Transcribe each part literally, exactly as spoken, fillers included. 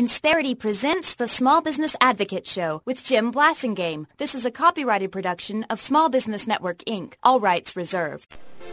Insperity presents the Small Business Advocate Show with Jim Blasingame. This is a copyrighted production of Small Business Network, Incorporated. All rights reserved.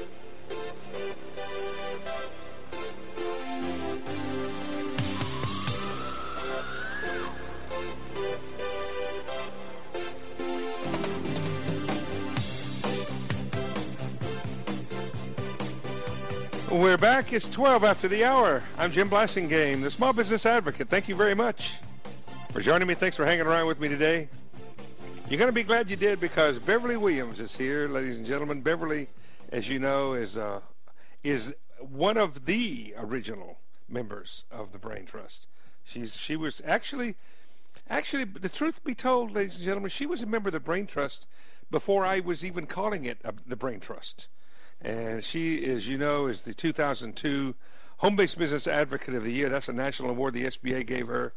We're back. It's twelve after the hour. I'm Jim Blasingame, the Small Business Advocate. Thank you very much for joining me. Thanks for hanging around with me today. You're going to be glad you did, because Beverly Williams is here, ladies and gentlemen. Beverly, as you know, is uh, is one of the original members of the Brain Trust. She's she was actually actually the truth be told, ladies and gentlemen, she was a member of the Brain Trust before I was even calling it uh, the Brain Trust. And she, as you know, is the two thousand two Home-Based Business Advocate of the Year. That's a national award the S B A gave her.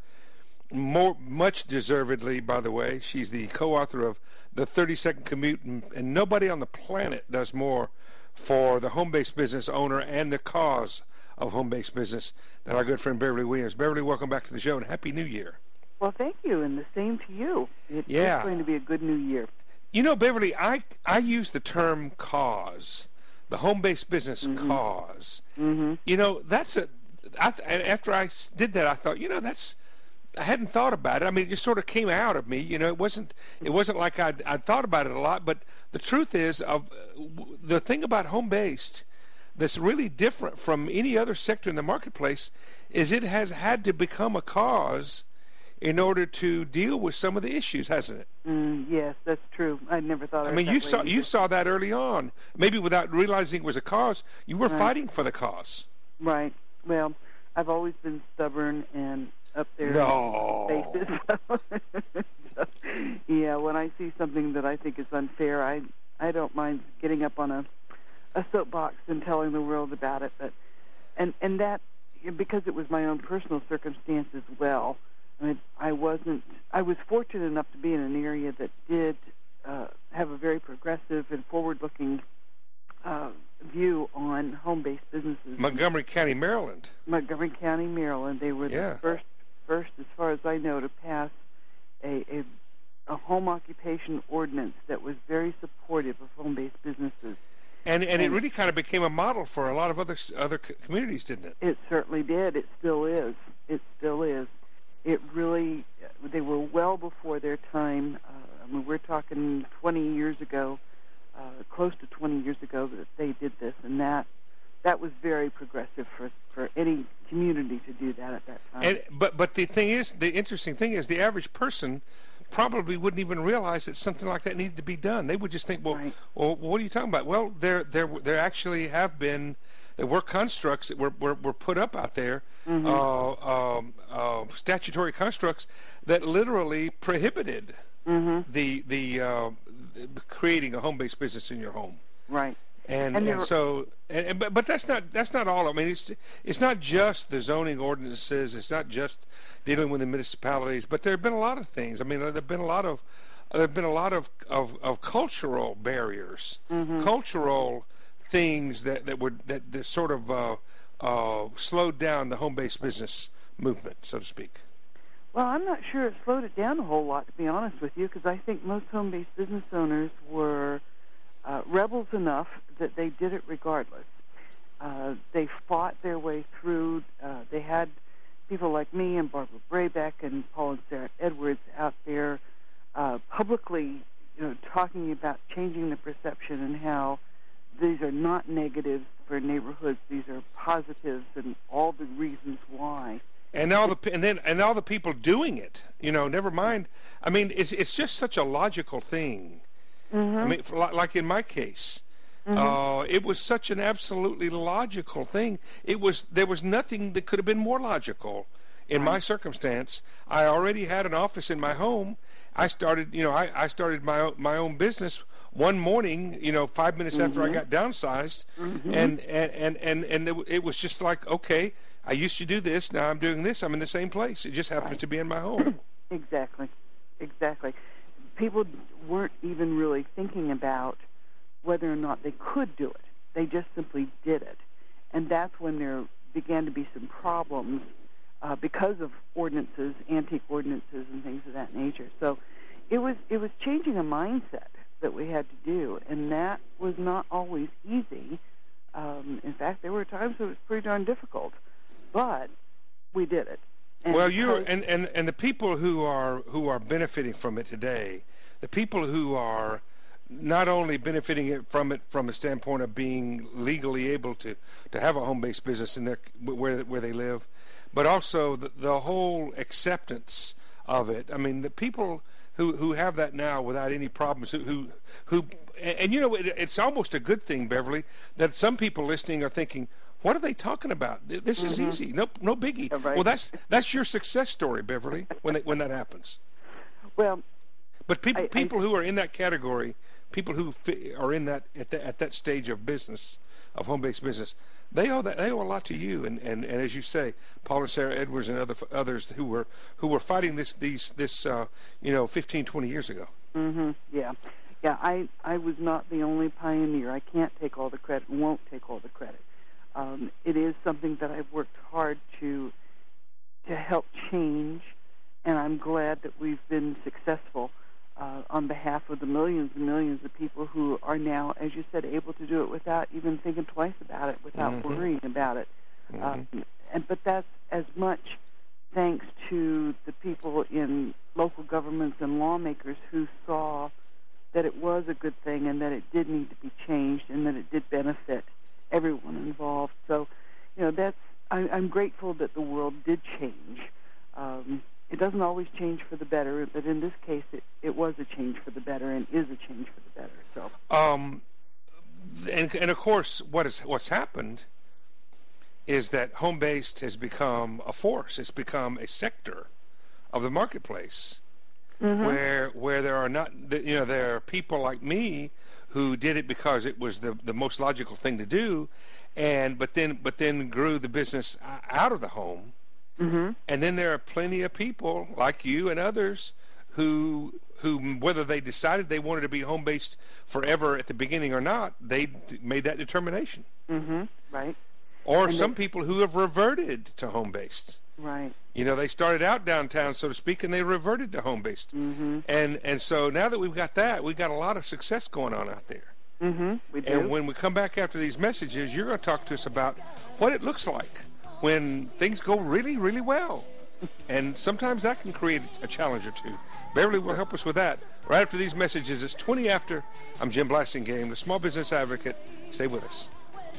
More, much deservedly, by the way. She's the co-author of The thirty-second Commute, and, and nobody on the planet does more for the home-based business owner and the cause of home-based business than our good friend Beverly Williams. Beverly, welcome back to the show, and Happy New Year. Well, thank you, and the same to you. It's yeah. going to be a good new year. You know, Beverly, I, I use the term cause. The home-based business mm-hmm. cause. Mm-hmm. You know, that's a. I, after I did that, I thought, you know, that's. I hadn't thought about it. I mean, it just sort of came out of me. You know, it wasn't. It wasn't like I'd, I'd thought about it a lot. But the truth is, of the thing about home-based that's really different from any other sector in the marketplace is it has had to become a cause in order to deal with some of the issues, hasn't it? Mm, yes, that's true. I never thought of it I mean, that you way saw either. you saw that early on. Maybe without realizing it was a cause, you were right. fighting for the cause. Right. Well, I've always been stubborn and up there no. in faces. So, yeah, when I see something that I think is unfair, I I don't mind getting up on a a soapbox and telling the world about it. But and and that, because it was my own personal circumstance as well. I mean, I wasn't. I was fortunate enough to be in an area that did uh, have a very progressive and forward-looking uh, view on home-based businesses. Montgomery County, Maryland. Montgomery County, Maryland. They were yeah. the first, first, as far as I know, to pass a, a a home occupation ordinance that was very supportive of home-based businesses. And and, and it really kind of became a model for a lot of other other communities, didn't it? It certainly did. It still is. It still is. It really, they were well before their time. Uh, I mean, we're talking twenty years ago, uh, close to twenty years ago that they did this, and that that was very progressive for, for any community to do that at that time. And, but but the thing is, the interesting thing is, the average person probably wouldn't even realize that something like that needed to be done. They would just think, well, right. well, what are you talking about? Well, there there there actually have been. There were constructs that were, were, were put up out there, mm-hmm. uh, um, uh, statutory constructs that literally prohibited mm-hmm. the the uh, creating a home-based business in your home. Right. And and, and so, and, but but that's not that's not all. I mean, it's it's not just the zoning ordinances. It's not just dealing with the municipalities. But there have been a lot of things. I mean, there have been a lot of there have been a lot of of, of cultural barriers, mm-hmm. cultural. things that, that would that, that sort of uh, uh, slowed down the home-based business movement, so to speak. Well, I'm not sure it slowed it down a whole lot, to be honest with you, because I think most home-based business owners were uh, rebels enough that they did it regardless. Uh, they fought their way through. Uh, they had people like me and Barbara Braybeck and Paul and Sarah Edwards out there uh, publicly, you know, talking about changing the perception and how these are not negatives for neighborhoods. These are positives, and all the reasons why. And all the and then and all the people doing it. You know, never mind. I mean, it's it's just such a logical thing. Mm-hmm. I mean, for, like in my case, mm-hmm. uh, it was such an absolutely logical thing. It was there was nothing that could have been more logical. In right. my circumstance, I already had an office in my home. I started, you know, I, I started my my own business one morning, you know, five minutes mm-hmm. after I got downsized, mm-hmm. and, and, and, and, and it was just like, okay, I used to do this, now I'm doing this, I'm in the same place. It just happens right. to be in my home. Exactly, exactly. People weren't even really thinking about whether or not they could do it. They just simply did it. And that's when there began to be some problems uh, because of ordinances, antique ordinances, and things of that nature. So it was it was changing a mindset that we had to do, and that was not always easy. Um, in fact, there were times it was pretty darn difficult, but we did it. And well, you and, and and the people who are who are benefiting from it today, the people who are not only benefiting it from it from the standpoint of being legally able to, to have a home-based business in their where where they live, but also the, the whole acceptance of it. I mean, the people who, who have that now without any problems, who who, who and, and you know, it, it's almost a good thing, Beverly, that some people listening are thinking, what are they talking about? This is mm-hmm. easy, no no biggie. Yeah, right. Well, that's that's your success story, Beverly, when they, when that happens. Well, but people I, people I, who are in that category. People who are in that at, the, at that stage of business, of home-based business, they owe that they owe a lot to you. And, and, and as you say, Paul and Sarah Edwards and other others who were who were fighting this these this uh, you know fifteen, twenty years ago. Mm-hmm. Yeah, yeah. I I was not the only pioneer. I can't take all the credit and won't take all the credit. Um, it is something that I've worked hard to to help change, and I'm glad that we've been successful. Uh, on behalf of the millions and millions of people who are now, as you said, able to do it without even thinking twice about it, without mm-hmm. worrying about it. Mm-hmm. Um, and but that's as much thanks to the people in local governments and lawmakers who saw that it was a good thing and that it did need to be changed and that it did benefit everyone involved. So, you know, that's I, I'm grateful that the world did change. Um, It doesn't always change for the better, but in this case, it, it was a change for the better and is a change for the better. So, um, and and of course, what is what's happened is that home-based has become a force. It's become a sector of the marketplace mm-hmm. where where there are not you know there are people like me who did it because it was the the most logical thing to do, and but then but then grew the business out of the home. Mm-hmm. And then there are plenty of people like you and others who, who whether they decided they wanted to be home-based forever at the beginning or not, they d- made that determination. Mm-hmm. Right. Or and some they, people who have reverted to home-based. Right. You know, they started out downtown, so to speak, and they reverted to home-based. Mm-hmm. And and so now that we've got that, we've got a lot of success going on out there. Mm-hmm. We do. And when we come back after these messages, you're going to talk to us about what it looks like when things go really, really well. And sometimes that can create a challenge or two. Beverly will help us with that. Right after these messages, it's twenty after. I'm Jim Blasingame, the Small Business Advocate. Stay with us.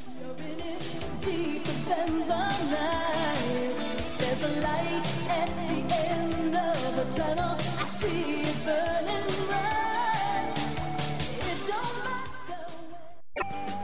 There's a light at the end of the tunnel. I see it burning bright. It don't matter when.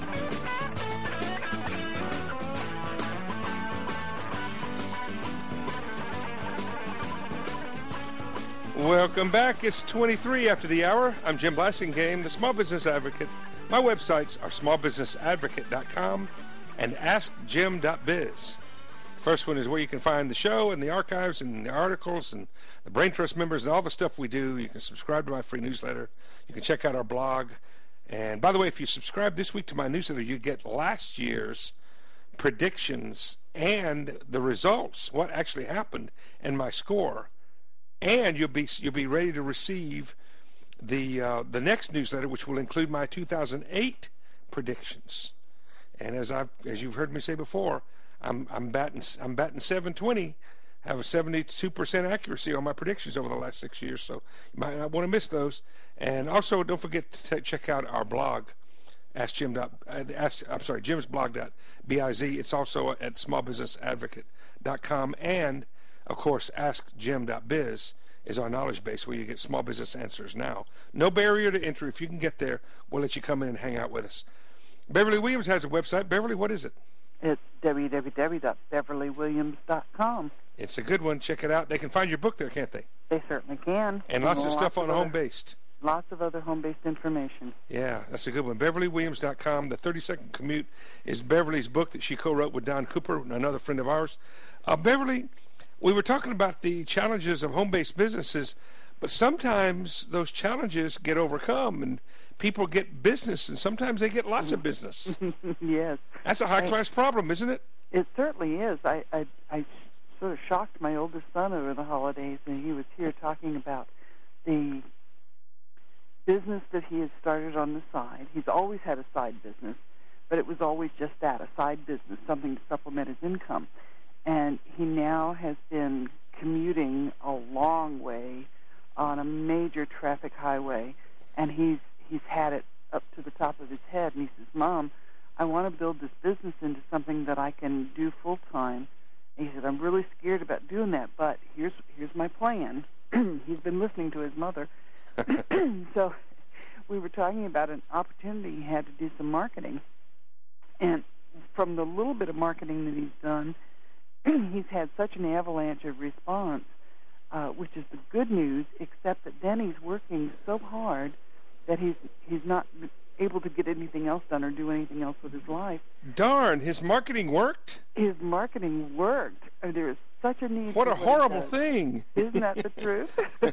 Welcome back. It's twenty-three after the hour. I'm Jim Blasingame, the Small Business Advocate. My websites are small business advocate dot com and ask jim dot biz. The first one is where you can find the show and the archives and the articles and the Brain Trust members and all the stuff we do. You can subscribe to my free newsletter. You can check out our blog. And by the way, if you subscribe this week to my newsletter, you get last year's predictions and the results, what actually happened, and my score. And you'll be you'll be ready to receive the uh, the next newsletter, which will include my two thousand eight predictions. And as I've as you've heard me say before, I'm I'm batting I'm batting seven twenty. Have a seventy-two percent accuracy on my predictions over the last six years, so you might not want to miss those. And also, don't forget to check out our blog, Ask Jim. Dot, uh, ask, I'm sorry, Jim's blog. Dot biz. It's also at small business advocate dot com, and of course, ask jim dot biz is our knowledge base where you get small business answers now. No barrier to entry. If you can get there, we'll let you come in and hang out with us. Beverly Williams has a website. Beverly, what is it? It's w w w dot beverly williams dot com. It's a good one. Check it out. They can find your book there, can't they? They certainly can. And lots of stuff on other, home-based. Lots of other home-based information. Yeah, that's a good one. beverly williams dot com. The thirty-second Commute is Beverly's book that she co-wrote with Don Cooper, another friend of ours. Uh, Beverly, we were talking about the challenges of home-based businesses, but sometimes those challenges get overcome and people get business, and sometimes they get lots of business. Yes. That's a high-class problem, isn't it? It certainly is. I, I, I sort of shocked my oldest son over the holidays, and he was here talking about the business that he had started on the side. He's always had a side business, but it was always just that, a side business, something to supplement his income. And he now has been commuting a long way on a major traffic highway, and he's he's had it up to the top of his head. And he says, Mom, I want to build this business into something that I can do full-time. And he said, I'm really scared about doing that, but here's here's my plan. He's been listening to his mother. So we were talking about an opportunity he had to do some marketing. And from the little bit of marketing that he's done, he's had such an avalanche of response, uh, which is the good news, except that then he's working so hard that he's he's not able to get anything else done or do anything else with his life. Darn, his marketing worked? His marketing worked. Uh, there is such a need. What for a horrible does. thing. Isn't that the truth?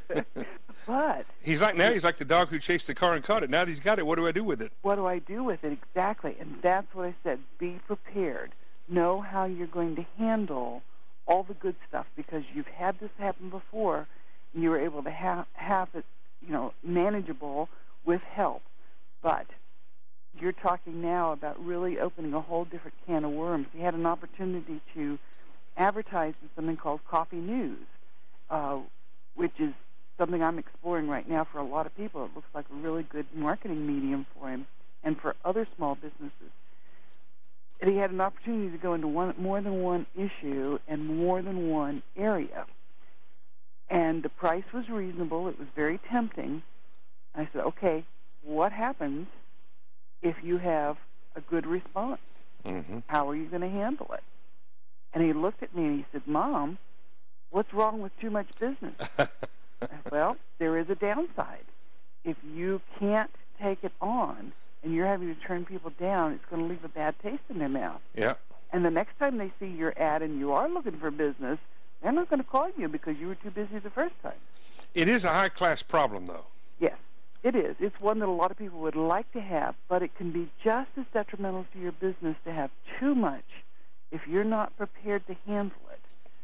But he's like now he's like the dog who chased the car and caught it. Now that he's got it, what do I do with it? What do I do with it? Exactly. And that's what I said. Be prepared. Know how you're going to handle all the good stuff, because you've had this happen before, and you were able to have, have it, you know, manageable with help. But you're talking now about really opening a whole different can of worms. He had an opportunity to advertise in something called Coffee News, uh, which is something I'm exploring right now for a lot of people. It looks like a really good marketing medium for him and for other small businesses. And he had an opportunity to go into one, more than one issue and more than one area. And the price was reasonable. It was very tempting. I said, okay, what happens if you have a good response? Mm-hmm. How are you going to handle it? And he looked at me and he said, Mom, what's wrong with too much business? I said, well, there is a downside. If you can't take it on and you're having to turn people down, it's going to leave a bad taste in their mouth. Yeah. And the next time they see your ad and you are looking for business, they're not going to call you because you were too busy the first time. It is a high-class problem, though. Yes, it is. It's one that a lot of people would like to have, but it can be just as detrimental to your business to have too much if you're not prepared to handle it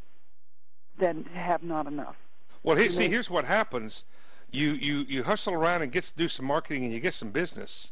than to have not enough. Well, here, see, here's what happens. You, you, you hustle around and get to do some marketing and you get some business.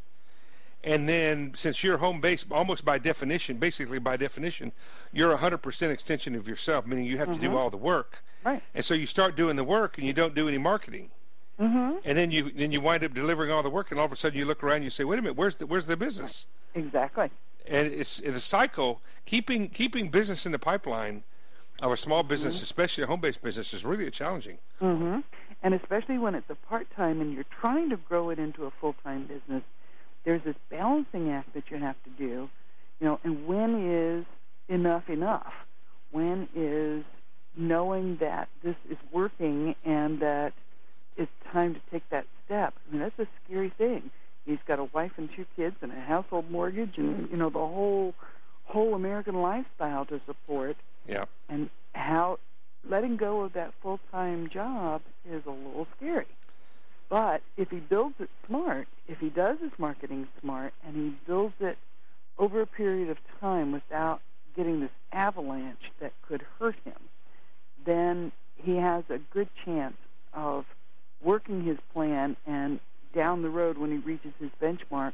And then since you're home-based, almost by definition, basically by definition, you're a one hundred percent extension of yourself, meaning you have Mm-hmm. to do all the work. Right. And so you start doing the work and you don't do any marketing. Mm-hmm. And then you then you wind up delivering all the work, and all of a sudden you look around and you say, wait a minute, where's the, where's the business? Exactly. And it's, it's a cycle. Keeping keeping business in the pipeline of a small business, Mm-hmm. especially a home-based business, is really challenging. Mm-hmm. And especially when it's a part-time and you're trying to grow it into a full-time business, there's this balancing act that you have to do, you know, and when is enough enough? When is knowing that this is working and that it's time to take that step? I mean, that's a scary thing. He's got a wife and two kids and a household mortgage and, you know, the whole whole American lifestyle to support. Yeah. And how letting go of that full-time job is a little scary. But if he builds it smart, if he does his marketing smart, and he builds it over a period of time without getting this avalanche that could hurt him, then he has a good chance of working his plan and down the road when he reaches his benchmark,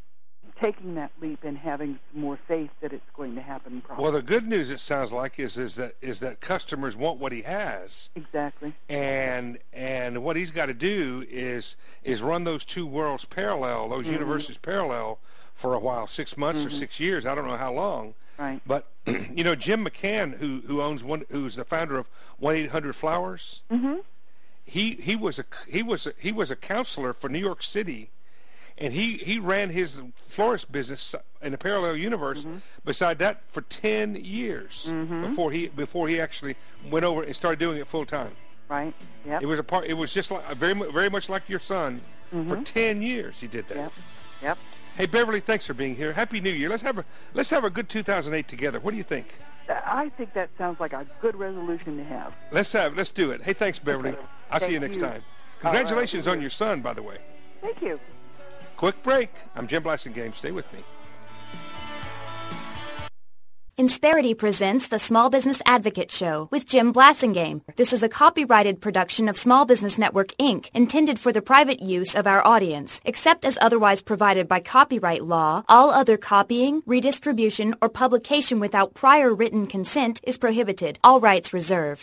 taking that leap and having some more faith that it's going to happen properly. Well, the good news, it sounds like, is is that is that customers want what he has. Exactly. And and what he's got to do is is run those two worlds parallel, those Mm-hmm. universes parallel for a while, six months Mm-hmm. or six years. I don't know how long. Right. But you know, Jim McCann, who who owns one, who's the founder of one eight hundred flowers. Mm-hmm. He he was a he was a, he was a counselor for New York City. And he, he ran his florist business in a parallel universe Mm-hmm. beside that for ten years Mm-hmm. before he before he actually went over and started doing it full time. Right. Yep. It was a part. It was just like very mu- very much like your son. Mm-hmm. For ten years he did that. Yep. Yep. Hey Beverly, thanks for being here. Happy New Year. Let's have a let's have a good two thousand eight together. What do you think? I think that sounds like a good resolution to have. Let's have let's do it. Hey, thanks Beverly. Okay. I'll see you Thank next you. time. All right. Congratulations on your son, by the way. Thank you. Quick break. I'm Jim Blassingame. Stay with me. Insperity presents the Small Business Advocate Show with Jim Blasingame. This is a copyrighted production of Small Business Network, Incorporated, intended for the private use of our audience. Except as otherwise provided by copyright law, all other copying, redistribution, or publication without prior written consent is prohibited. All rights reserved.